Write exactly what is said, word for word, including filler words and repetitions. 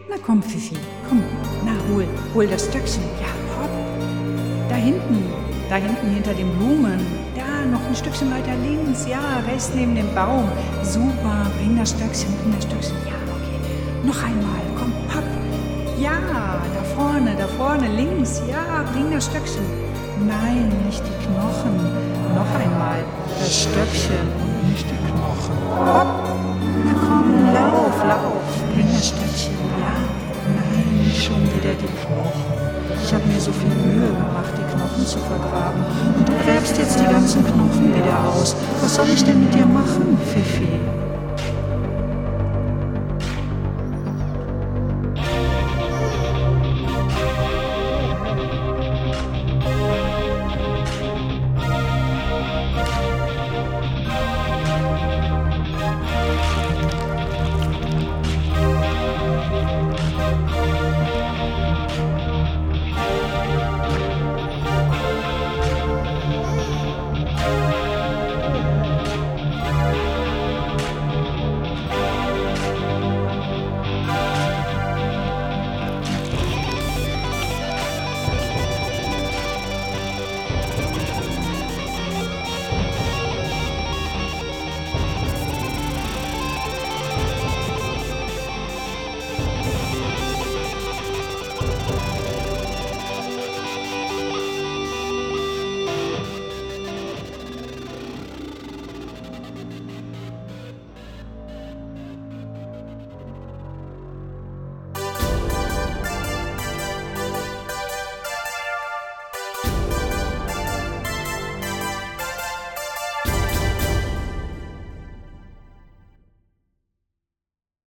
Na komm, Fifi, komm. Na, hol, hol das Stöckchen. Ja, hopp. Da hinten, da hinten hinter den Blumen. Da, noch ein Stückchen weiter links. Ja, rechts neben dem Baum. Super, bring das Stöckchen, bring das Stöckchen. Ja, okay. Noch einmal, komm, hopp. Ja, da vorne, da vorne, links. Ja, bring das Stöckchen. Nein, nicht die Knochen. Noch einmal, das Stöckchen und nicht die Knochen. Hopp. Na komm, lauf, lauf.